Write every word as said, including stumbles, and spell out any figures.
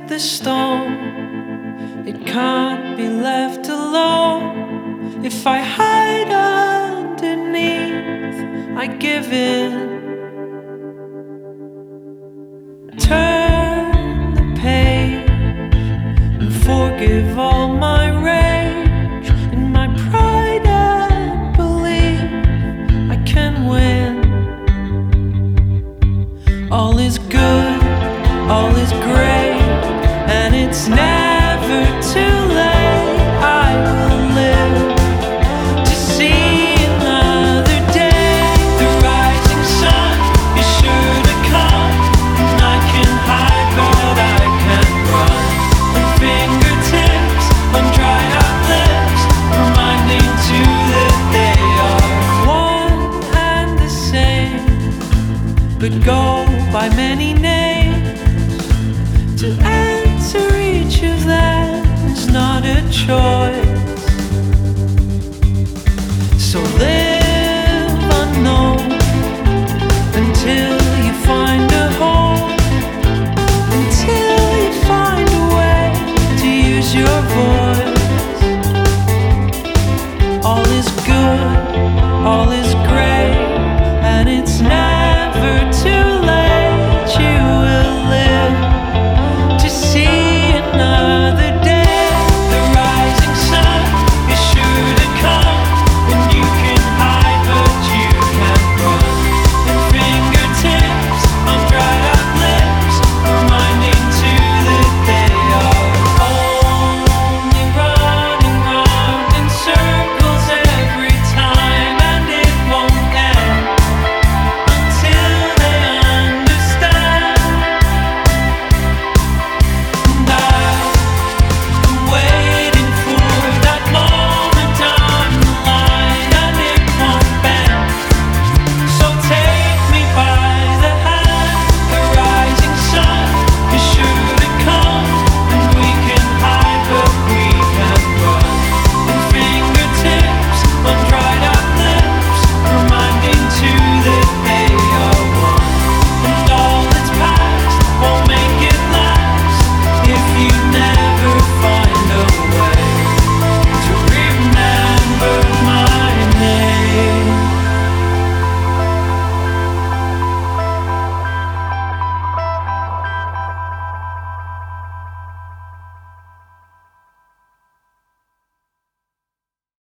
the storm, it can't be left alone. If I hide underneath, I give in. Turn the page and forgive all my rage and my pride and believe I can win. All is good.